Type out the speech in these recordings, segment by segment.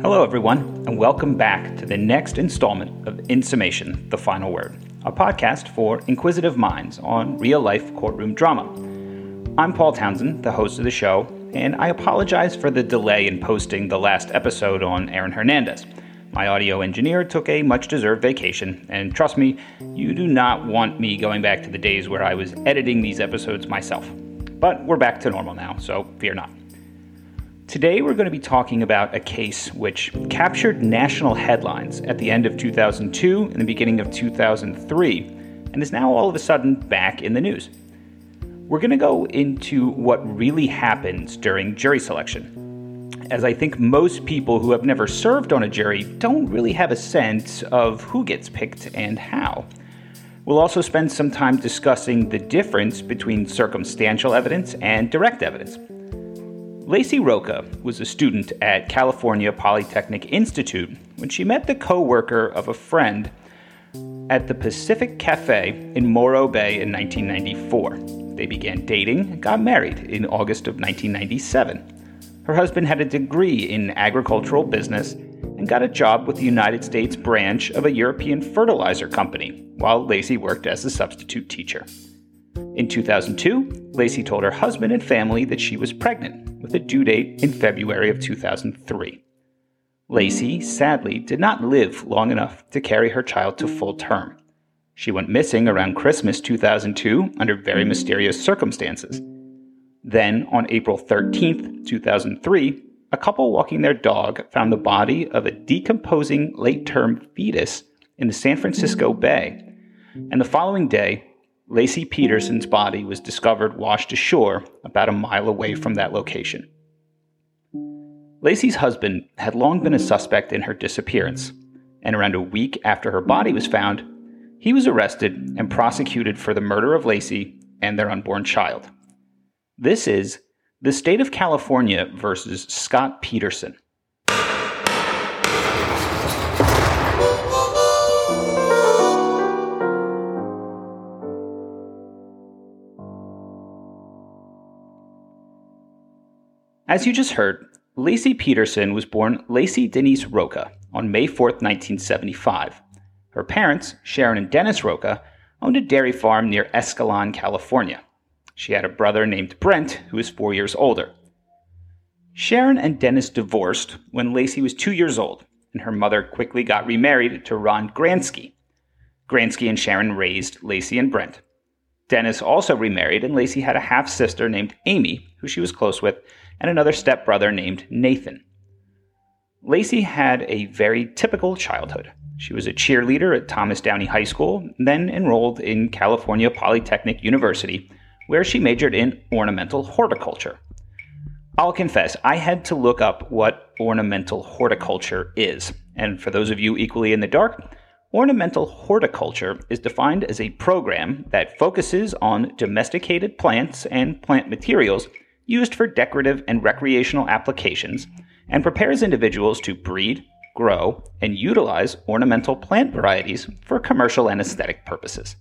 Hello, everyone, and welcome back to the next installment of In Summation, The Final Word, a podcast for inquisitive minds on real-life courtroom drama. I'm Paul Townsend, the host of the show, and I apologize for the delay in posting the last episode on Aaron Hernandez. My audio engineer took a much-deserved vacation, and trust me, you do not want me going back to the days where I was editing these episodes myself. But we're back to normal now, so fear not. Today we're going to be talking about a case which captured national headlines at the end of 2002 and the beginning of 2003, and is now all of a sudden back in the news. We're going to go into what really happens during jury selection, as I think most people who have never served on a jury don't really have a sense of who gets picked and how. We'll also spend some time discussing the difference between circumstantial evidence and direct evidence. Lacey Rocha was a student at California Polytechnic Institute when she met the co-worker of a friend at the Pacific Cafe in Morro Bay in 1994. They began dating and got married in August of 1997. Her husband had a degree in agricultural business and got a job with the United States branch of a European fertilizer company, while Lacey worked as a substitute teacher. In 2002, Lacey told her husband and family that she was pregnant, with a due date in February of 2003. Lacey, sadly, did not live long enough to carry her child to full term. She went missing around Christmas 2002 under very mysterious circumstances. Then, on April 13th, 2003, a couple walking their dog found the body of a decomposing late-term fetus in the San Francisco Bay, and the following day, Laci Peterson's body was discovered washed ashore about a mile away from that location. Lacey's husband had long been a suspect in her disappearance, and around a week after her body was found, he was arrested and prosecuted for the murder of Lacey and their unborn child. This is the state of California versus Scott Peterson. As you just heard, Laci Peterson was born Lacey Denise Rocha on May 4th, 1975. Her parents, Sharon and Dennis Rocha, owned a dairy farm near Escalon, California. She had a brother named Brent, who was 4 years older. Sharon and Dennis divorced when Lacey was 2 years old, and her mother quickly got remarried to Ron Gransky. Gransky and Sharon raised Lacey and Brent. Dennis also remarried, and Lacey had a half-sister named Amy, who she was close with, and another stepbrother named Nathan. Lacey had a very typical childhood. She was a cheerleader at Thomas Downey High School, then enrolled in California Polytechnic University, where she majored in ornamental horticulture. I'll confess, I had to look up what ornamental horticulture is, and for those of you equally in the dark, ornamental horticulture is defined as a program that focuses on domesticated plants and plant materials used for decorative and recreational applications, and prepares individuals to breed, grow, and utilize ornamental plant varieties for commercial and aesthetic purposes.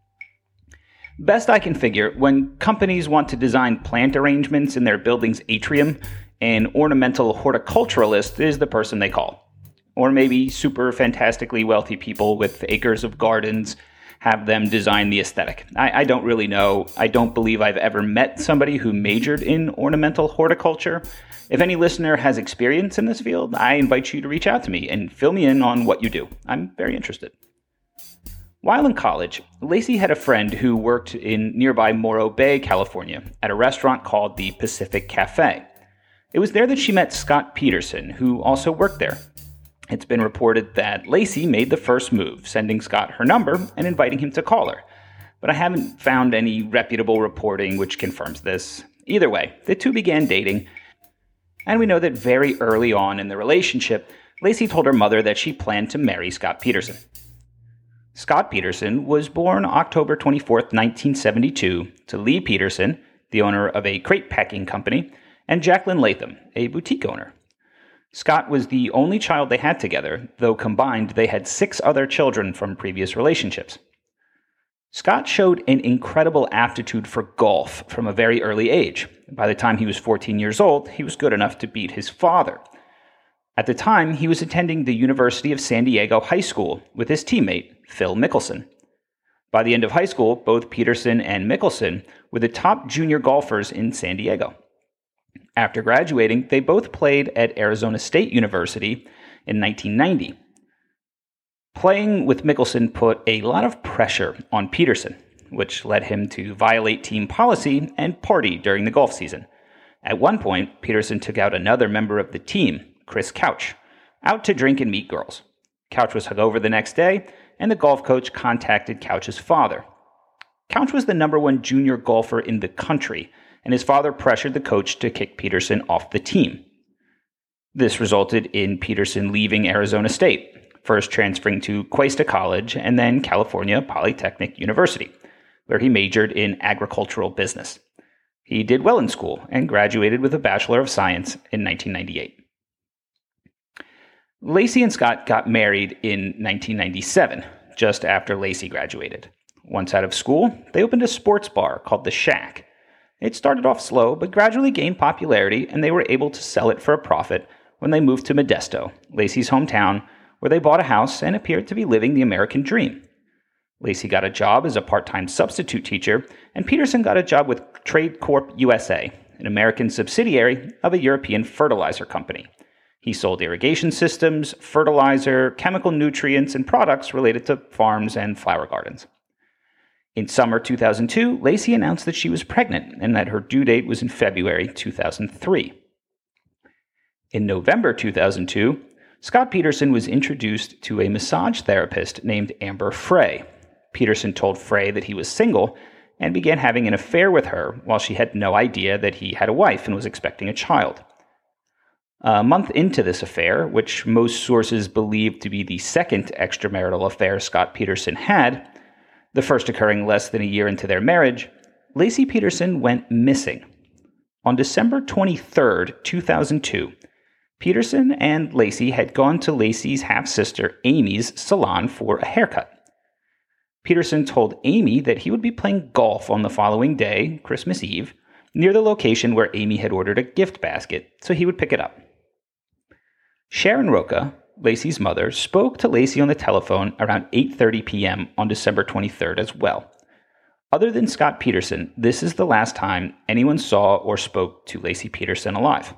Best I can figure, when companies want to design plant arrangements in their building's atrium, an ornamental horticulturalist is the person they call. Or maybe super fantastically wealthy people with acres of gardens have them design the aesthetic. I don't really know. I don't believe I've ever met somebody who majored in ornamental horticulture. If any listener has experience in this field, I invite you to reach out to me and fill me in on what you do. I'm very interested. While in college, Lacey had a friend who worked in nearby Morro Bay, California, at a restaurant called the Pacific Cafe. It was there that she met Scott Peterson, who also worked there. It's been reported that Lacey made the first move, sending Scott her number and inviting him to call her. But I haven't found any reputable reporting which confirms this. Either way, the two began dating, and we know that very early on in the relationship, Lacey told her mother that she planned to marry Scott Peterson. Scott Peterson was born October 24th, 1972, to Lee Peterson, the owner of a crate packing company, and Jacqueline Latham, a boutique owner. Scott was the only child they had together, though combined they had 6 other children from previous relationships. Scott showed an incredible aptitude for golf from a very early age. By the time he was 14 years old, he was good enough to beat his father. At the time, he was attending the University of San Diego High School with his teammate, Phil Mickelson. By the end of high school, both Peterson and Mickelson were the top junior golfers in San Diego. After graduating, they both played at Arizona State University in 1990. Playing with Mickelson put a lot of pressure on Peterson, which led him to violate team policy and party during the golf season. At one point, Peterson took out another member of the team, Chris Couch, out to drink and meet girls. Couch was hungover the next day, and the golf coach contacted Couch's father. Couch was the number one junior golfer in the country, and his father pressured the coach to kick Peterson off the team. This resulted in Peterson leaving Arizona State, first transferring to Cuesta College and then California Polytechnic University, where he majored in agricultural business. He did well in school and graduated with a Bachelor of Science in 1998. Laci and Scott got married in 1997, just after Laci graduated. Once out of school, they opened a sports bar called The Shack. It started off slow, but gradually gained popularity, and they were able to sell it for a profit when they moved to Modesto, Laci's hometown, where they bought a house and appeared to be living the American dream. Laci got a job as a part-time substitute teacher, and Peterson got a job with Trade Corp USA, an American subsidiary of a European fertilizer company. He sold irrigation systems, fertilizer, chemical nutrients, and products related to farms and flower gardens. In summer 2002, Laci announced that she was pregnant and that her due date was in February 2003. In November 2002, Scott Peterson was introduced to a massage therapist named Amber Frey. Peterson told Frey that he was single and began having an affair with her while she had no idea that he had a wife and was expecting a child. A month into this affair, which most sources believe to be the second extramarital affair Scott Peterson had, the first occurring less than a year into their marriage, Laci Peterson went missing. On December 23, 2002, Peterson and Laci had gone to Laci's half-sister Amy's salon for a haircut. Peterson told Amy that he would be playing golf on the following day, Christmas Eve, near the location where Amy had ordered a gift basket, so he would pick it up. Sharon Roca, Laci's mother, spoke to Laci on the telephone around 8:30 p.m. on December 23rd as well. Other than Scott Peterson, this is the last time anyone saw or spoke to Laci Peterson alive.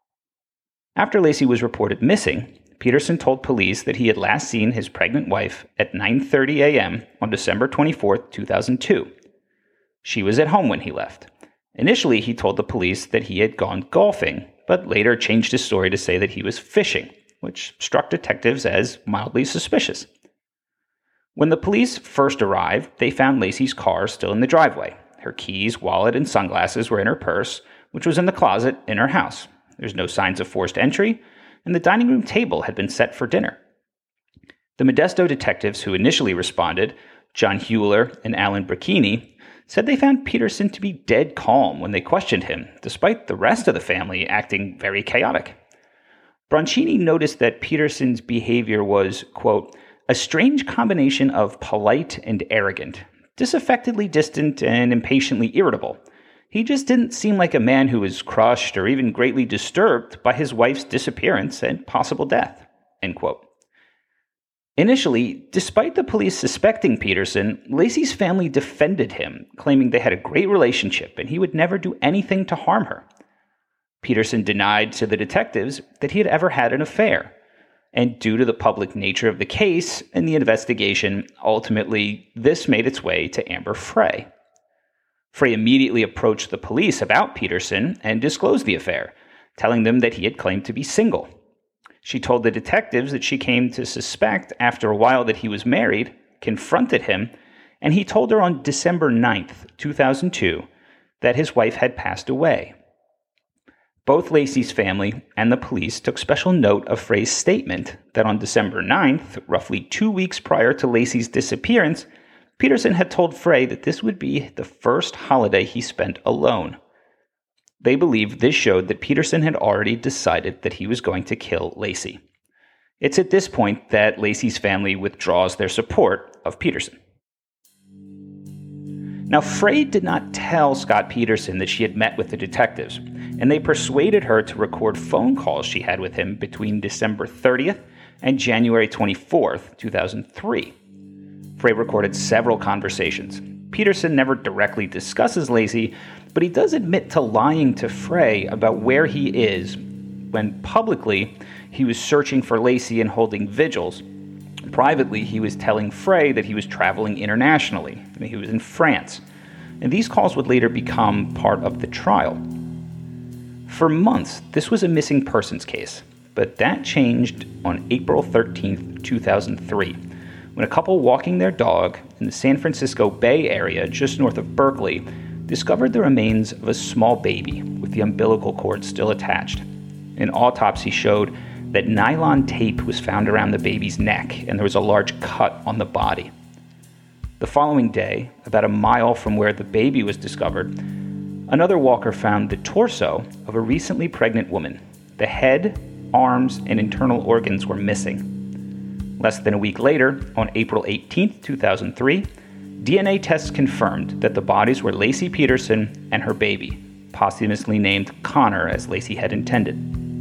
After Laci was reported missing, Peterson told police that he had last seen his pregnant wife at 9:30 a.m. on December 24, 2002. She was at home when he left. Initially, he told the police that he had gone golfing, but later changed his story to say that he was fishing, which struck detectives as mildly suspicious. When the police first arrived, they found Laci's car still in the driveway. Her keys, wallet, and sunglasses were in her purse, which was in the closet in her house. There's no signs of forced entry, and the dining room table had been set for dinner. The Modesto detectives who initially responded, John Hewler and Alan Bracchini, said they found Peterson to be dead calm when they questioned him, despite the rest of the family acting very chaotic. Bracchini noticed that Peterson's behavior was, quote, a strange combination of polite and arrogant, disaffectedly distant and impatiently irritable. He just didn't seem like a man who was crushed or even greatly disturbed by his wife's disappearance and possible death, end quote. Initially, despite the police suspecting Peterson, Laci's family defended him, claiming they had a great relationship and he would never do anything to harm her. Peterson denied to the detectives that he had ever had an affair, and due to the public nature of the case and the investigation, ultimately this made its way to Amber Frey. Frey immediately approached the police about Peterson and disclosed the affair, telling them that he had claimed to be single. She told the detectives that she came to suspect after a while that he was married, confronted him, and he told her on December 9th, 2002, that his wife had passed away. Both Laci's family and the police took special note of Frey's statement that on December 9th, roughly 2 weeks prior to Laci's disappearance, Peterson had told Frey that this would be the first holiday he spent alone. They believed this showed that Peterson had already decided that he was going to kill Laci. It's at this point that Laci's family withdraws their support of Peterson. Now, Frey did not tell Scott Peterson that she had met with the detectives. and they persuaded her to record phone calls she had with him between December 30th and January 24th, 2003. Frey recorded several conversations. Peterson never directly discusses Laci, but he does admit to lying to Frey about where he is when publicly he was searching for Laci and holding vigils. Privately, he was telling Frey that he was traveling internationally. He was in France. And these calls would later become part of the trial. For months, this was a missing persons case, but that changed on April 13th, 2003, when a couple walking their dog in the San Francisco Bay Area just north of Berkeley discovered the remains of a small baby with the umbilical cord still attached. An autopsy showed that nylon tape was found around the baby's neck and there was a large cut on the body. The following day, about a mile from where the baby was discovered, another walker found the torso of a recently pregnant woman. The head, arms, and internal organs were missing. Less than a week later, on April 18, 2003, DNA tests confirmed that the bodies were Laci Peterson and her baby, posthumously named Connor as Laci had intended.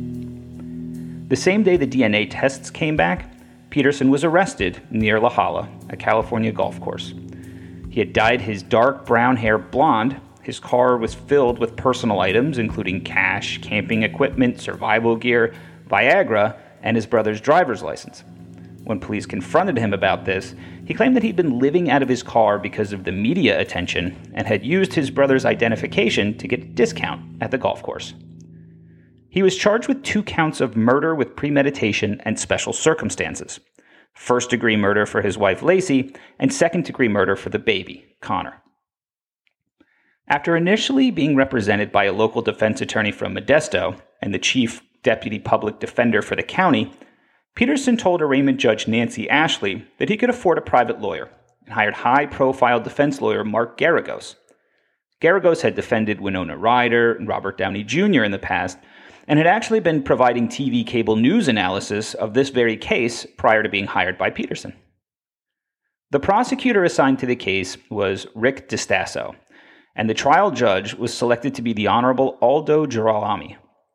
The same day the DNA tests came back, Peterson was arrested near La Jolla, a California golf course. He had dyed his dark brown hair blonde. His car was filled with personal items, including cash, camping equipment, survival gear, Viagra, and his brother's driver's license. When police confronted him about this, he claimed that he'd been living out of his car because of the media attention and had used his brother's identification to get a discount at the golf course. He was charged with 2 counts of murder with premeditation and special circumstances. First-degree murder for his wife Laci, and second-degree murder for the baby, Connor. After initially being represented by a local defense attorney from Modesto and the chief deputy public defender for the county, Peterson told arraignment judge Nancy Ashley that he could afford a private lawyer and hired high-profile defense lawyer Mark Geragos. Geragos had defended Winona Ryder and Robert Downey Jr. in the past, and had actually been providing TV cable news analysis of this very case prior to being hired by Peterson. The prosecutor assigned to the case was Rick DiStasso, and the trial judge was selected to be the Honorable Aldo Girolami.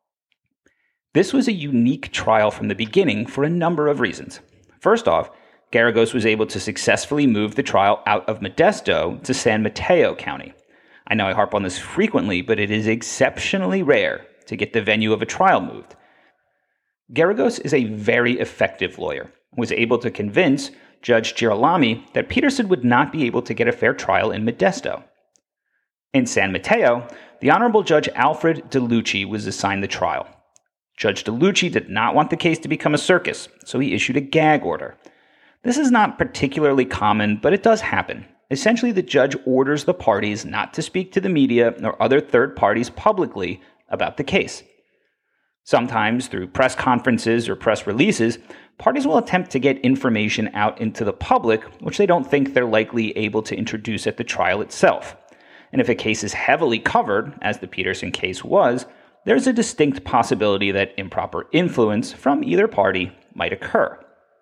This was a unique trial from the beginning for a number of reasons. First off, Geragos was able to successfully move the trial out of Modesto to San Mateo County. I know I harp on this frequently, but it is exceptionally rare to get the venue of a trial moved. Geragos is a very effective lawyer and was able to convince Judge Girolami that Peterson would not be able to get a fair trial in Modesto. In San Mateo, the Honorable Judge Alfred DeLucci was assigned the trial. Judge DeLucci did not want the case to become a circus, so he issued a gag order. This is not particularly common, but it does happen. Essentially, the judge orders the parties not to speak to the media or other third parties publicly about the case. Sometimes, through press conferences or press releases, parties will attempt to get information out into the public, which they don't think they're likely able to introduce at the trial itself. And if a case is heavily covered, as the Peterson case was, there's a distinct possibility that improper influence from either party might occur.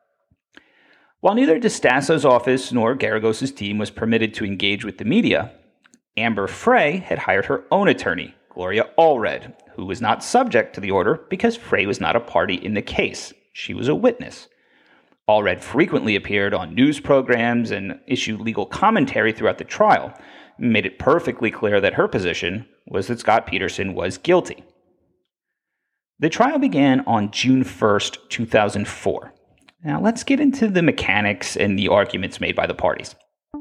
While neither DiStasso's office nor Geragos' team was permitted to engage with the media, Amber Frey had hired her own attorney, Gloria Allred, who was not subject to the order because Frey was not a party in the case. She was a witness. Allred frequently appeared on news programs and issued legal commentary throughout the trial, and made it perfectly clear that her position was that Scott Peterson was guilty. The trial began on June 1st, 2004. Now let's get into the mechanics and the arguments made by the parties.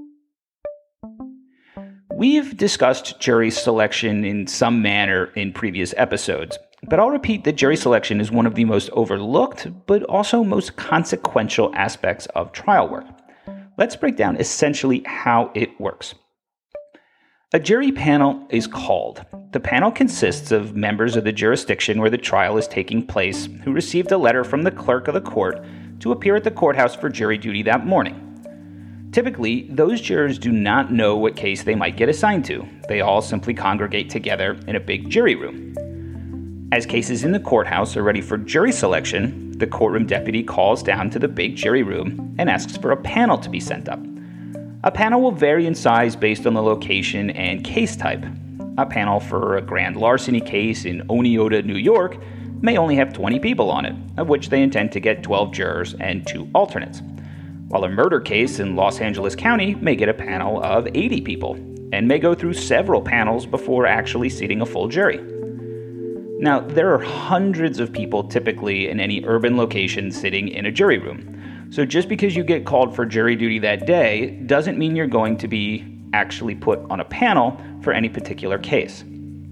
We've discussed jury selection in some manner in previous episodes, but I'll repeat that jury selection is one of the most overlooked, but also most consequential aspects of trial work. Let's break down essentially how it works. A jury panel is called. The panel consists of members of the jurisdiction where the trial is taking place who received a letter from the clerk of the court to appear at the courthouse for jury duty that morning. Typically, those jurors do not know what case they might get assigned to. They all simply congregate together in a big jury room. As cases in the courthouse are ready for jury selection, the courtroom deputy calls down to the big jury room and asks for a panel to be sent up. A panel will vary in size based on the location and case type. a panel for a grand larceny case in Oneota, New York, may only have 20 people on it, of which they intend to get 12 jurors and 2 alternates, while a murder case in Los Angeles County may get a panel of 80 people, and may go through several panels before actually seating a full jury. Now, there are hundreds of people typically in any urban location sitting in a jury room, so just because you get called for jury duty that day doesn't mean you're going to be actually put on a panel for any particular case.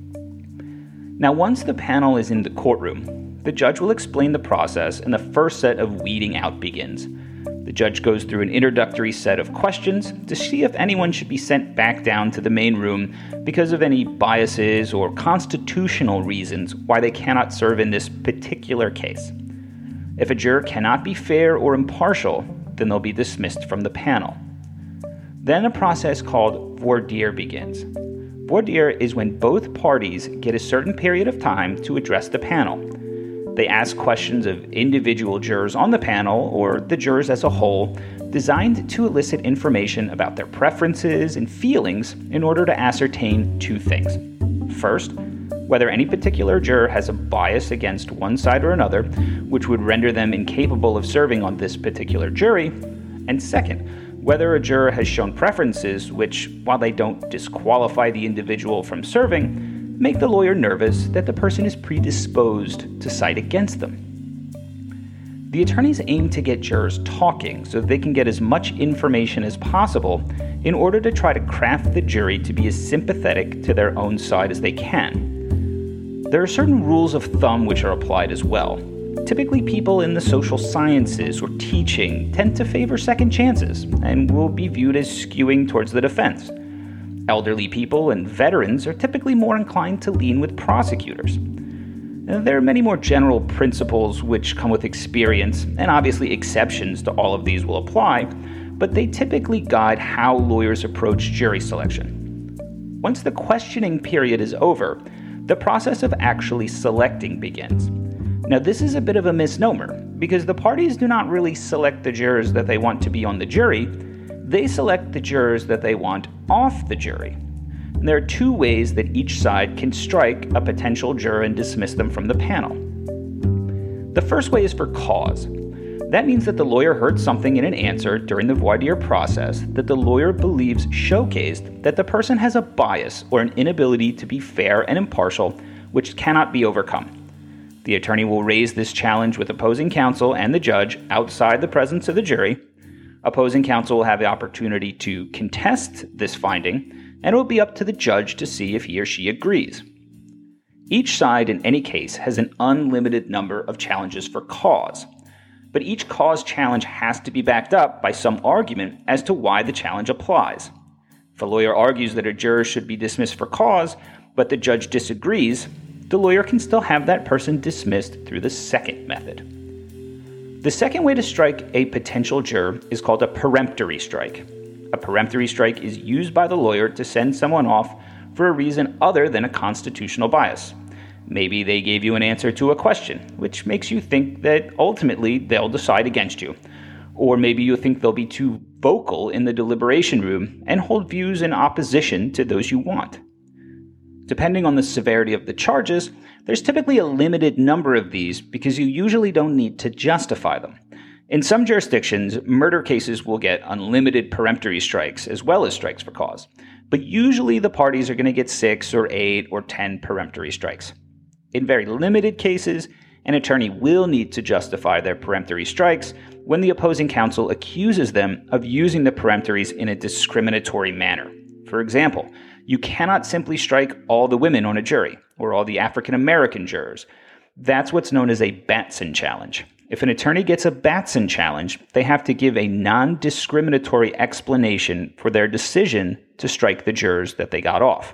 Now, once the panel is in the courtroom, the judge will explain the process and the first set of weeding out begins. The judge goes through an introductory set of questions to see if anyone should be sent back down to the main room because of any biases or constitutional reasons why they cannot serve in this particular case. If a juror cannot be fair or impartial, then they'll be dismissed from the panel. Then a process called voir dire begins. Voir dire is when both parties get a certain period of time to address the panel. They ask questions of individual jurors on the panel or the jurors as a whole, designed to elicit information about their preferences and feelings in order to ascertain 2 things. First, whether any particular juror has a bias against one side or another, which would render them incapable of serving on this particular jury. And second, whether a juror has shown preferences which, while they don't disqualify the individual from serving, make the lawyer nervous that the person is predisposed to side against them. The attorneys aim to get jurors talking so that they can get as much information as possible in order to try to craft the jury to be as sympathetic to their own side as they can. There are certain rules of thumb which are applied as well. Typically, people in the social sciences or teaching tend to favor second chances and will be viewed as skewing towards the defense. Elderly people and veterans are typically more inclined to lean with prosecutors. There are many more general principles which come with experience, and obviously exceptions to all of these will apply, but they typically guide how lawyers approach jury selection. Once the questioning period is over, the process of actually selecting begins. Now, this is a bit of a misnomer, because the parties do not really select the jurors that they want to be on the jury. They select the jurors that they want off the jury. And there are 2 ways that each side can strike a potential juror and dismiss them from the panel. The first way is for cause. That means that the lawyer heard something in an answer during the voir dire process that the lawyer believes showcased that the person has a bias or an inability to be fair and impartial, which cannot be overcome. The attorney will raise this challenge with opposing counsel and the judge outside the presence of the jury. Opposing counsel will have the opportunity to contest this finding, and it will be up to the judge to see if he or she agrees. Each side in any case has an unlimited number of challenges for cause, but each cause challenge has to be backed up by some argument as to why the challenge applies. If a lawyer argues that a juror should be dismissed for cause, but the judge disagrees, the lawyer can still have that person dismissed through the second method. The second way to strike a potential juror is called a peremptory strike. A peremptory strike is used by the lawyer to send someone off for a reason other than a constitutional bias. Maybe they gave you an answer to a question, which makes you think that ultimately they'll decide against you. Or maybe you think they'll be too vocal in the deliberation room and hold views in opposition to those you want. Depending on the severity of the charges, there's typically a limited number of these because you usually don't need to justify them. In some jurisdictions, murder cases will get unlimited peremptory strikes as well as strikes for cause, but usually the parties are going to get 6 or 8 or 10 peremptory strikes. In very limited cases, an attorney will need to justify their peremptory strikes when the opposing counsel accuses them of using the peremptories in a discriminatory manner. For example, you cannot simply strike all the women on a jury or all the African American jurors. That's what's known as a Batson challenge. If an attorney gets a Batson challenge, they have to give a non-discriminatory explanation for their decision to strike the jurors that they got off.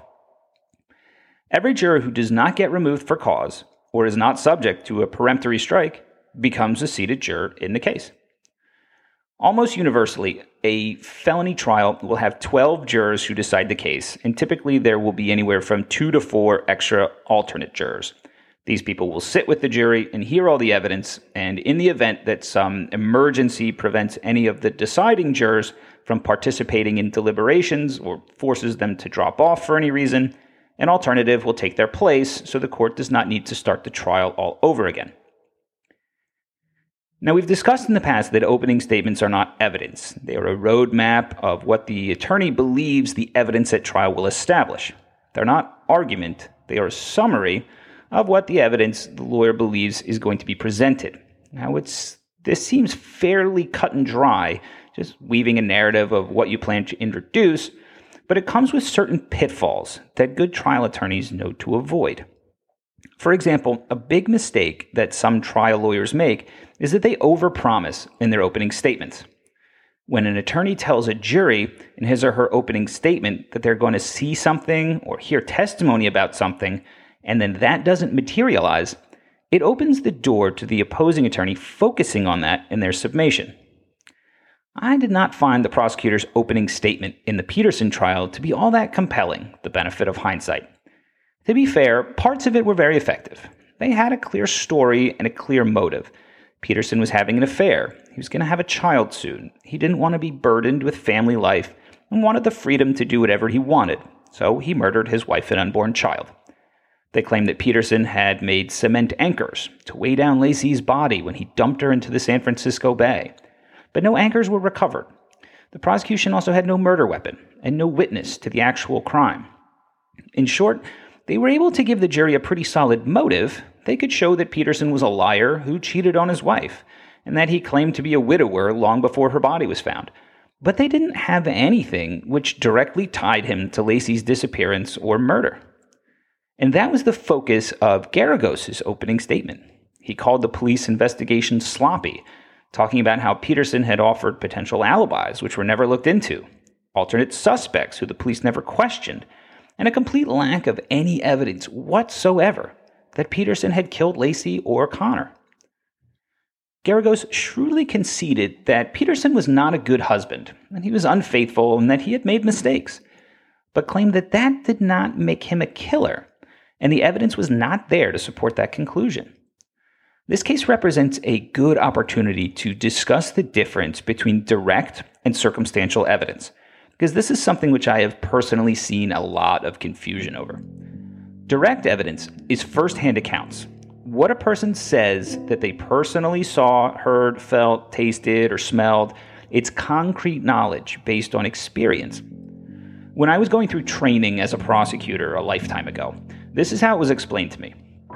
Every juror who does not get removed for cause or is not subject to a peremptory strike becomes a seated juror in the case. Almost universally, a felony trial will have 12 jurors who decide the case, and typically there will be anywhere from 2 to 4 extra alternate jurors. These people will sit with the jury and hear all the evidence, and in the event that some emergency prevents any of the deciding jurors from participating in deliberations or forces them to drop off for any reason, An alternative will take their place, so the court does not need to start the trial all over again. Now, we've discussed in the past that opening statements are not evidence. They are a roadmap of what the attorney believes the evidence at trial will establish. They're not argument. They are a summary of what the evidence the lawyer believes is going to be presented. Now, this seems fairly cut and dry, just weaving a narrative of what you plan to introduce, but it comes with certain pitfalls that good trial attorneys know to avoid. For example, a big mistake that some trial lawyers make is that they overpromise in their opening statements. When an attorney tells a jury in his or her opening statement that they're going to see something or hear testimony about something, and then that doesn't materialize, it opens the door to the opposing attorney focusing on that in their summation. I did not find the prosecutor's opening statement in the Peterson trial to be all that compelling, the benefit of hindsight. To be fair, parts of it were very effective. They had a clear story and a clear motive. Peterson was having an affair. He was going to have a child soon. He didn't want to be burdened with family life and wanted the freedom to do whatever he wanted, so he murdered his wife and unborn child. They claimed that Peterson had made cement anchors to weigh down Laci's body when he dumped her into the San Francisco Bay, but no anchors were recovered. The prosecution also had no murder weapon and no witness to the actual crime. In short, they were able to give the jury a pretty solid motive. They could show that Peterson was a liar who cheated on his wife, and that he claimed to be a widower long before her body was found. But they didn't have anything which directly tied him to Laci's disappearance or murder. And that was the focus of Garagos' opening statement. He called the police investigation sloppy, talking about how Peterson had offered potential alibis which were never looked into, alternate suspects who the police never questioned, and a complete lack of any evidence whatsoever that Peterson had killed Laci or Connor. Garagos shrewdly conceded that Peterson was not a good husband, and he was unfaithful, and that he had made mistakes, but claimed that that did not make him a killer, and the evidence was not there to support that conclusion. This case represents a good opportunity to discuss the difference between direct and circumstantial evidence, because this is something which I have personally seen a lot of confusion over. Direct evidence is first-hand accounts. What a person says that they personally saw, heard, felt, tasted, or smelled, it's concrete knowledge based on experience. When I was going through training as a prosecutor a lifetime ago, this is how it was explained to me.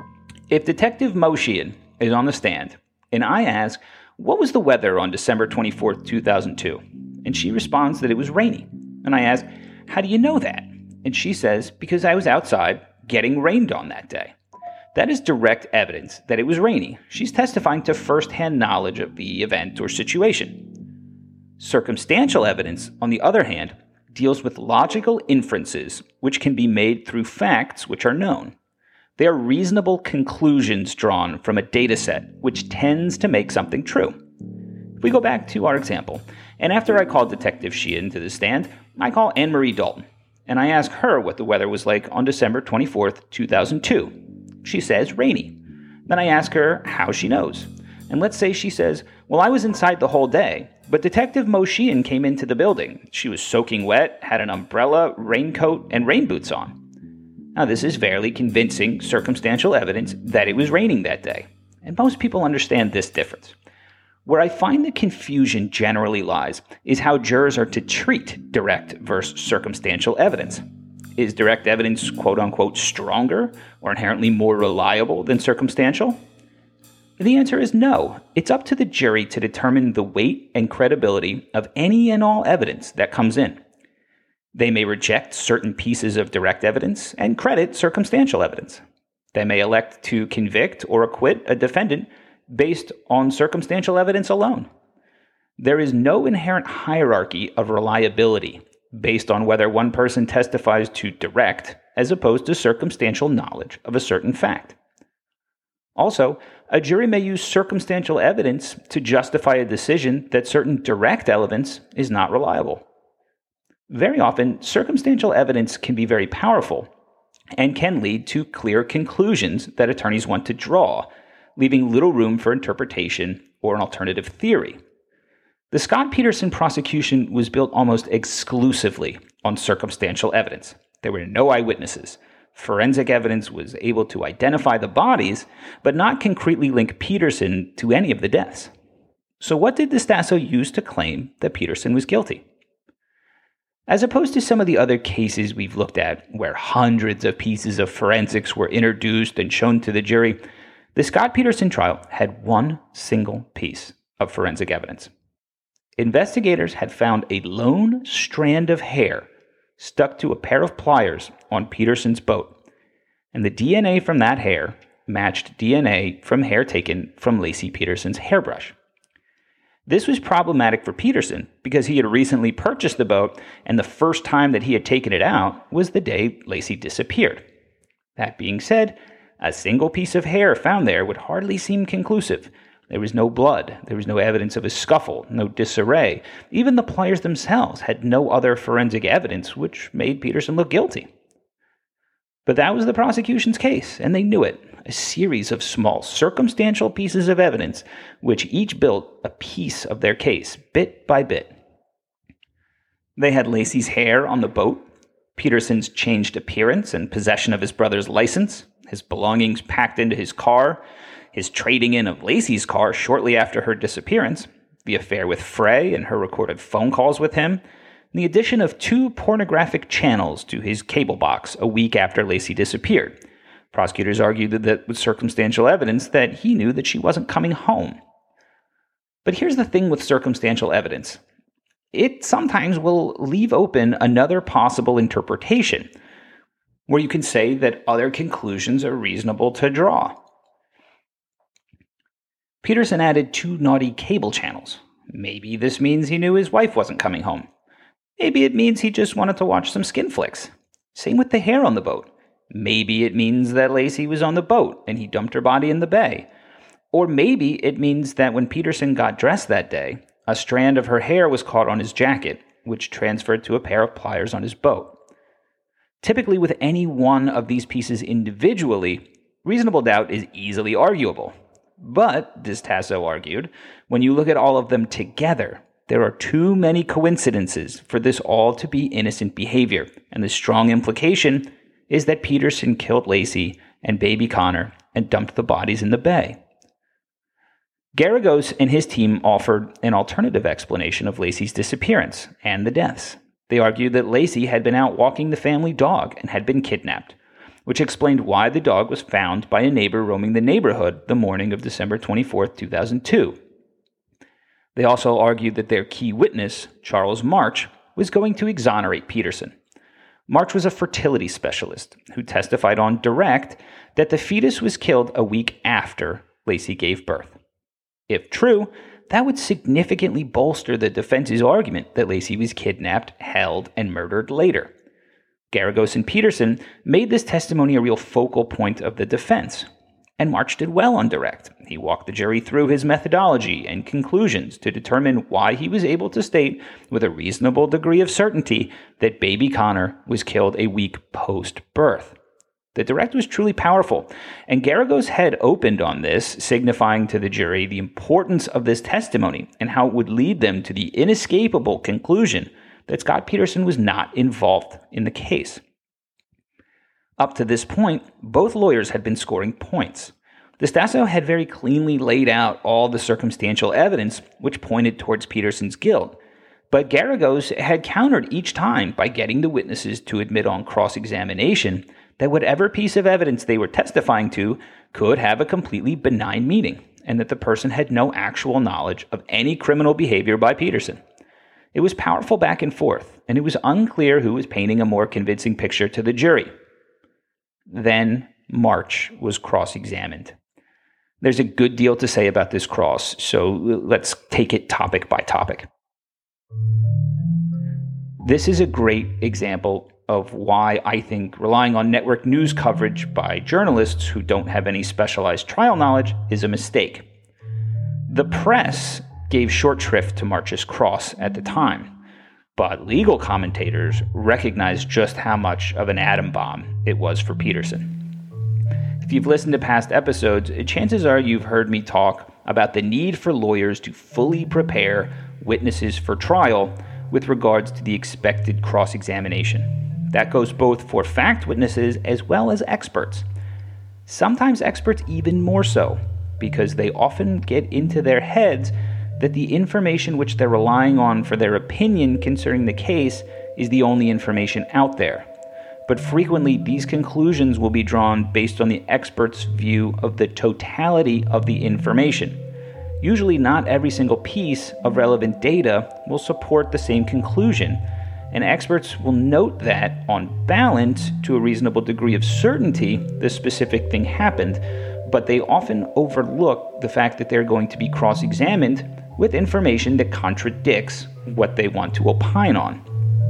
If Detective Moshian is on the stand, and I ask, what was the weather on December 24th, 2002? And she responds that it was rainy. And I ask, how do you know that? And she says, because I was outside getting rained on that day. That is direct evidence that it was rainy. She's testifying to first-hand knowledge of the event or situation. Circumstantial evidence, on the other hand, deals with logical inferences which can be made through facts which are known. They are reasonable conclusions drawn from a data set which tends to make something true. If we go back to our example, and after I call Detective Sheehan to the stand, I call Anne-Marie Dalton, and I ask her what the weather was like on December 24th, 2002. She says rainy. Then I ask her how she knows. And let's say she says, well, I was inside the whole day, but Detective Moshian came into the building. She was soaking wet, had an umbrella, raincoat, and rain boots on. Now, this is fairly convincing circumstantial evidence that it was raining that day, and most people understand this difference. Where I find the confusion generally lies is how jurors are to treat direct versus circumstantial evidence. Is direct evidence, quote-unquote, stronger or inherently more reliable than circumstantial? The answer is no. It's up to the jury to determine the weight and credibility of any and all evidence that comes in. They may reject certain pieces of direct evidence and credit circumstantial evidence. They may elect to convict or acquit a defendant based on circumstantial evidence alone. There is no inherent hierarchy of reliability based on whether one person testifies to direct as opposed to circumstantial knowledge of a certain fact. Also, a jury may use circumstantial evidence to justify a decision that certain direct evidence is not reliable. Very often, circumstantial evidence can be very powerful and can lead to clear conclusions that attorneys want to draw, leaving little room for interpretation or an alternative theory. The Scott Peterson prosecution was built almost exclusively on circumstantial evidence. There were no eyewitnesses. forensic evidence was able to identify the bodies, but not concretely link Peterson to any of the deaths. So what did DeStasso use to claim that Peterson was guilty? As opposed to some of the other cases we've looked at, where hundreds of pieces of forensics were introduced and shown to the jury, the Scott Peterson trial had one single piece of forensic evidence. Investigators had found a lone strand of hair stuck to a pair of pliers on Peterson's boat, and the DNA from that hair matched DNA from hair taken from Laci Peterson's hairbrush. This was problematic for Peterson because he had recently purchased the boat, and the first time that he had taken it out was the day Laci disappeared. That being said, a single piece of hair found there would hardly seem conclusive. There was no blood, there was no evidence of a scuffle, no disarray. Even the pliers themselves had no other forensic evidence, which made Peterson look guilty. But that was the prosecution's case, and they knew it. A series of small circumstantial pieces of evidence, which each built a piece of their case, bit by bit. They had Laci's hair on the boat, Peterson's changed appearance and possession of his brother's license, his belongings packed into his car, his trading in of Laci's car shortly after her disappearance, the affair with Frey and her recorded phone calls with him, and the addition of 2 pornographic channels to his cable box a week after Laci disappeared. Prosecutors argued that was circumstantial evidence that he knew that she wasn't coming home. But here's the thing with circumstantial evidence. It sometimes will leave open another possible interpretation, where you can say that other conclusions are reasonable to draw. Peterson added 2 naughty cable channels. Maybe this means he knew his wife wasn't coming home. Maybe it means he just wanted to watch some skin flicks. Same with the hair on the boat. Maybe it means that Laci was on the boat and he dumped her body in the bay. Or maybe it means that when Peterson got dressed that day, a strand of her hair was caught on his jacket, which transferred to a pair of pliers on his boat. Typically, with any one of these pieces individually, reasonable doubt is easily arguable. But, DeStasso argued, when you look at all of them together, there are too many coincidences for this all to be innocent behavior, and the strong implication is that Peterson killed Laci and baby Connor and dumped the bodies in the bay. Garagos and his team offered an alternative explanation of Laci's disappearance and the deaths. They argued that Laci had been out walking the family dog and had been kidnapped, which explained why the dog was found by a neighbor roaming the neighborhood the morning of December 24, 2002. They also argued that their key witness, Charles March, was going to exonerate Peterson. March was a fertility specialist who testified on direct that the fetus was killed a week after Laci gave birth. If true, that would significantly bolster the defense's argument that Laci was kidnapped, held, and murdered later. Garagos and Peterson made this testimony a real focal point of the defense, and March did well on direct. He walked the jury through his methodology and conclusions to determine why he was able to state with a reasonable degree of certainty that baby Connor was killed a week post-birth. The direct was truly powerful, and Garagos' head opened on this, signifying to the jury the importance of this testimony and how it would lead them to the inescapable conclusion that Scott Peterson was not involved in the case. Up to this point, both lawyers had been scoring points. DeStasso had very cleanly laid out all the circumstantial evidence which pointed towards Peterson's guilt, but Garagos had countered each time by getting the witnesses to admit on cross-examination that whatever piece of evidence they were testifying to could have a completely benign meaning, and that the person had no actual knowledge of any criminal behavior by Peterson. It was powerful back and forth, and it was unclear who was painting a more convincing picture to the jury. Then March was cross-examined. There's a good deal to say about this cross, so let's take it topic by topic. This is a great example of why I think relying on network news coverage by journalists who don't have any specialized trial knowledge is a mistake. The press gave short shrift to March's cross at the time, but legal commentators recognized just how much of an atom bomb it was for Peterson. If you've listened to past episodes, chances are you've heard me talk about the need for lawyers to fully prepare witnesses for trial with regards to the expected cross-examination. That goes both for fact witnesses as well as experts. Sometimes experts even more so, because they often get into their heads that the information which they're relying on for their opinion concerning the case is the only information out there. But frequently, these conclusions will be drawn based on the expert's view of the totality of the information. Usually, not every single piece of relevant data will support the same conclusion, and experts will note that, on balance, to a reasonable degree of certainty, the specific thing happened, but they often overlook the fact that they're going to be cross-examined with information that contradicts what they want to opine on.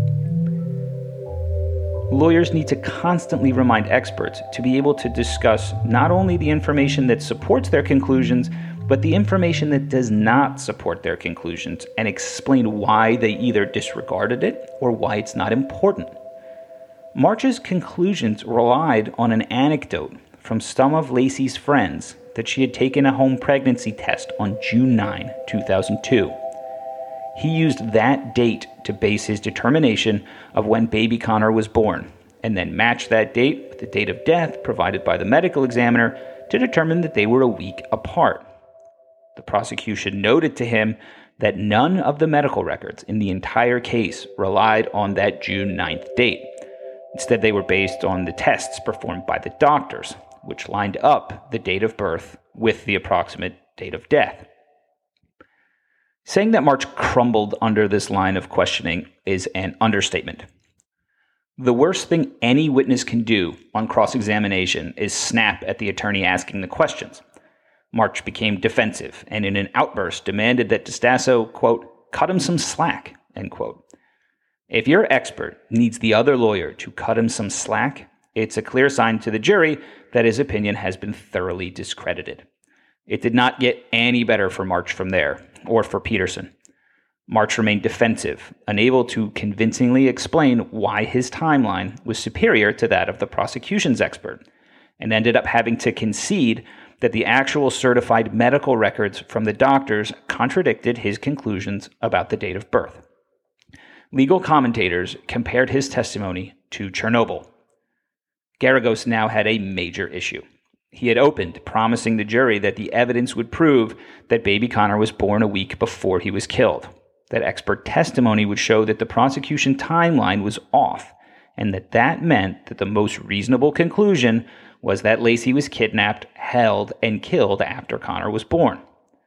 Lawyers need to constantly remind experts to be able to discuss not only the information that supports their conclusions, but the information that does not support their conclusions, and explain why they either disregarded it or why it's not important. March's conclusions relied on an anecdote from some of Laci's friends that she had taken a home pregnancy test on June 9, 2002. He used that date to base his determination of when baby Connor was born, and then matched that date with the date of death provided by the medical examiner to determine that they were a week apart. The prosecution noted to him that none of the medical records in the entire case relied on that June 9th date. Instead, they were based on the tests performed by the doctors, which lined up the date of birth with the approximate date of death. Saying that March crumbled under this line of questioning is an understatement. The worst thing any witness can do on cross-examination is snap at the attorney asking the questions. March became defensive and in an outburst demanded that DeStasso, quote, cut him some slack, end quote. If your expert needs the other lawyer to cut him some slack, it's a clear sign to the jury that his opinion has been thoroughly discredited. It did not get any better for March from there, or for Peterson. March remained defensive, unable to convincingly explain why his timeline was superior to that of the prosecution's expert, and ended up having to concede that the actual certified medical records from the doctors contradicted his conclusions about the date of birth. Legal commentators compared his testimony to Chernobyl. Garagos now had a major issue. He had opened, promising the jury that the evidence would prove that baby Connor was born a week before he was killed, that expert testimony would show that the prosecution timeline was off, and that meant that the most reasonable conclusion was that Laci was kidnapped, held, and killed after Connor was born.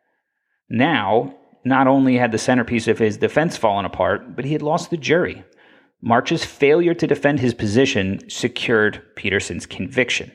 Now, not only had the centerpiece of his defense fallen apart, but he had lost the jury. March's failure to defend his position secured Peterson's conviction.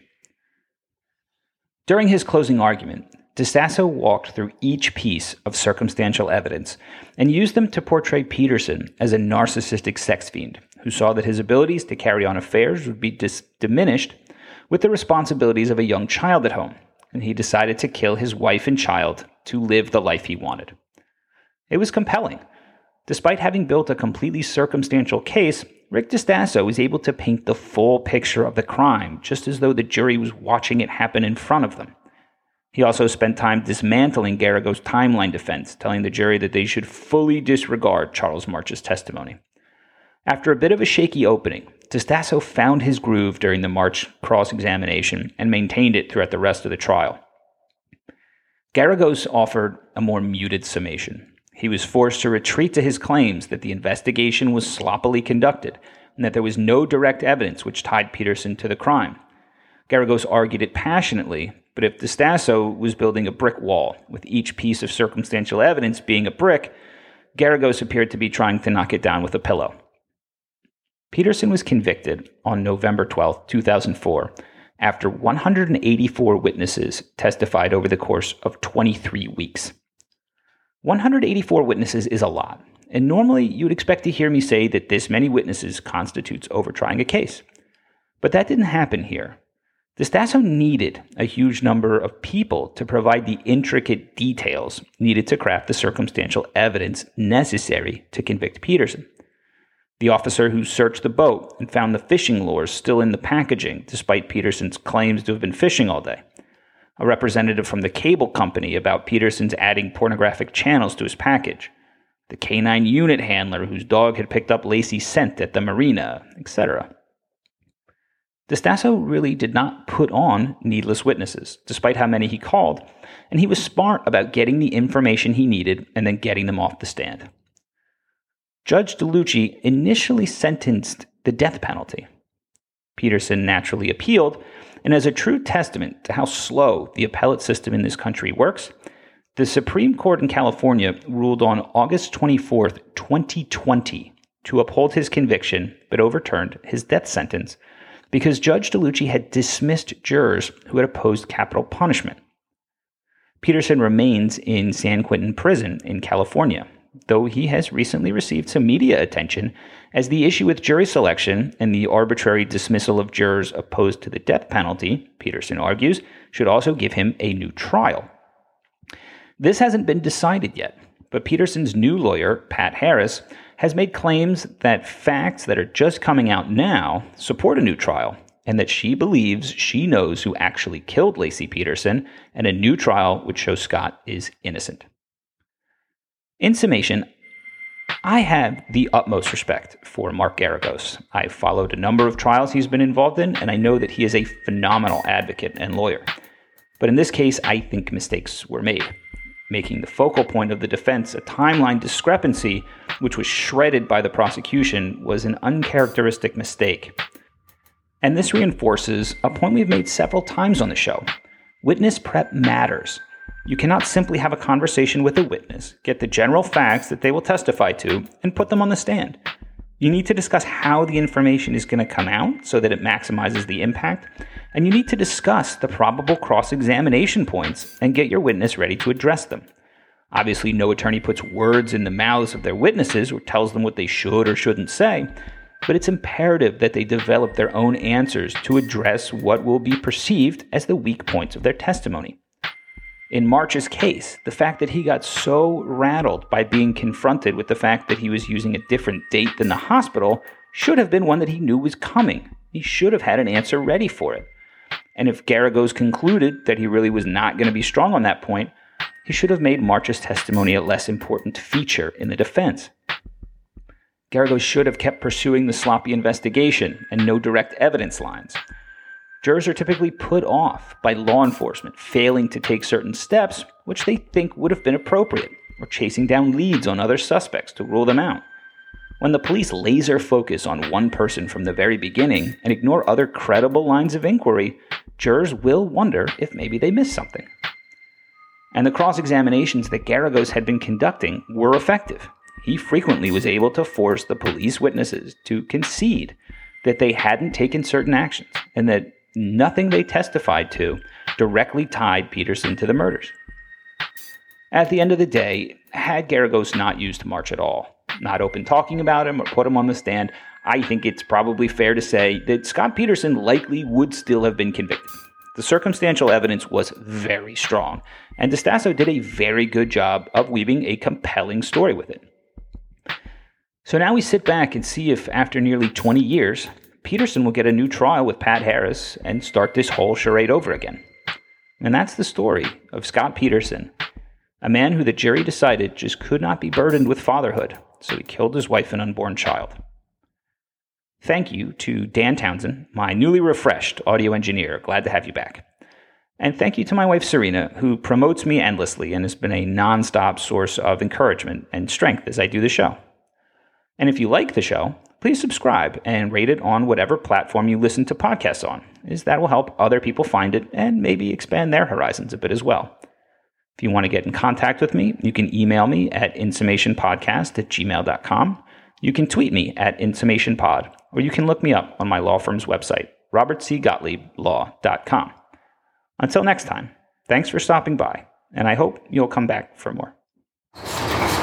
During his closing argument, DeStasso walked through each piece of circumstantial evidence and used them to portray Peterson as a narcissistic sex fiend who saw that his abilities to carry on affairs would be diminished with the responsibilities of a young child at home, and he decided to kill his wife and child to live the life he wanted. It was compelling. Despite having built a completely circumstantial case, Rick DeStasso was able to paint the full picture of the crime, just as though the jury was watching it happen in front of them. He also spent time dismantling Garagos' timeline defense, telling the jury that they should fully disregard Charles March's testimony. After a bit of a shaky opening, DeStasso found his groove during the March cross-examination and maintained it throughout the rest of the trial. Garagos offered a more muted summation. He was forced to retreat to his claims that the investigation was sloppily conducted and that there was no direct evidence which tied Peterson to the crime. Garagos argued it passionately, but if DeStasso was building a brick wall, with each piece of circumstantial evidence being a brick, Garagos appeared to be trying to knock it down with a pillow. Peterson was convicted on November 12, 2004, after 184 witnesses testified over the course of 23 weeks. 184 witnesses is a lot, and normally you would expect to hear me say that this many witnesses constitutes overtrying a case. But that didn't happen here. DeStasso needed a huge number of people to provide the intricate details needed to craft the circumstantial evidence necessary to convict Peterson. The officer who searched the boat and found the fishing lures still in the packaging, despite Peterson's claims to have been fishing all day. A representative from the cable company about Peterson's adding pornographic channels to his package. The canine unit handler whose dog had picked up Laci's scent at the marina, etc. DeStasso really did not put on needless witnesses, despite how many he called, and he was smart about getting the information he needed and then getting them off the stand. Judge DeLucci initially sentenced the death penalty. Peterson naturally appealed, and as a true testament to how slow the appellate system in this country works, the Supreme Court in California ruled on August 24, 2020, to uphold his conviction but overturned his death sentence because Judge DeLucci had dismissed jurors who had opposed capital punishment. Peterson remains in San Quentin Prison in California, though he has recently received some media attention as the issue with jury selection and the arbitrary dismissal of jurors opposed to the death penalty, Peterson argues, should also give him a new trial. This hasn't been decided yet, but Peterson's new lawyer, Pat Harris, has made claims that facts that are just coming out now support a new trial, and that she believes she knows who actually killed Laci Peterson, and a new trial would show Scott is innocent. In summation, I have the utmost respect for Mark Geragos. I've followed a number of trials he's been involved in, and I know that he is a phenomenal advocate and lawyer. But in this case, I think mistakes were made. Making the focal point of the defense a timeline discrepancy, which was shredded by the prosecution, was an uncharacteristic mistake. And this reinforces a point we've made several times on the show. Witness prep matters. You cannot simply have a conversation with a witness, get the general facts that they will testify to, and put them on the stand. You need to discuss how the information is going to come out so that it maximizes the impact, and you need to discuss the probable cross-examination points and get your witness ready to address them. Obviously, no attorney puts words in the mouths of their witnesses or tells them what they should or shouldn't say, but it's imperative that they develop their own answers to address what will be perceived as the weak points of their testimony. In March's case, the fact that he got so rattled by being confronted with the fact that he was using a different date than the hospital should have been one that he knew was coming. He should have had an answer ready for it. And if Geragos concluded that he really was not going to be strong on that point, he should have made March's testimony a less important feature in the defense. Geragos should have kept pursuing the sloppy investigation and no direct evidence lines. Jurors are typically put off by law enforcement failing to take certain steps which they think would have been appropriate, or chasing down leads on other suspects to rule them out. When the police laser focus on one person from the very beginning and ignore other credible lines of inquiry, jurors will wonder if maybe they missed something. And the cross-examinations that Geragos had been conducting were effective. He frequently was able to force the police witnesses to concede that they hadn't taken certain actions and that nothing they testified to directly tied Peterson to the murders. At the end of the day, had Geragos not used March at all, not open talking about him or put him on the stand, I think it's probably fair to say that Scott Peterson likely would still have been convicted. The circumstantial evidence was very strong, and DeStasso did a very good job of weaving a compelling story with it. So now we sit back and see if, after nearly 20 years, Peterson will get a new trial with Pat Harris and start this whole charade over again. And that's the story of Scott Peterson, a man who the jury decided just could not be burdened with fatherhood, so he killed his wife and unborn child. Thank you to Dan Townsend, my newly refreshed audio engineer. Glad to have you back. And thank you to my wife Serena, who promotes me endlessly and has been a nonstop source of encouragement and strength as I do the show. And if you like the show, please subscribe and rate it on whatever platform you listen to podcasts on, as that will help other people find it and maybe expand their horizons a bit as well. If you want to get in contact with me, you can email me at insummationpodcast@gmail.com. You can tweet me at insummationpod, or you can look me up on my law firm's website, robertcgottlieblaw.com. Until next time, thanks for stopping by, and I hope you'll come back for more.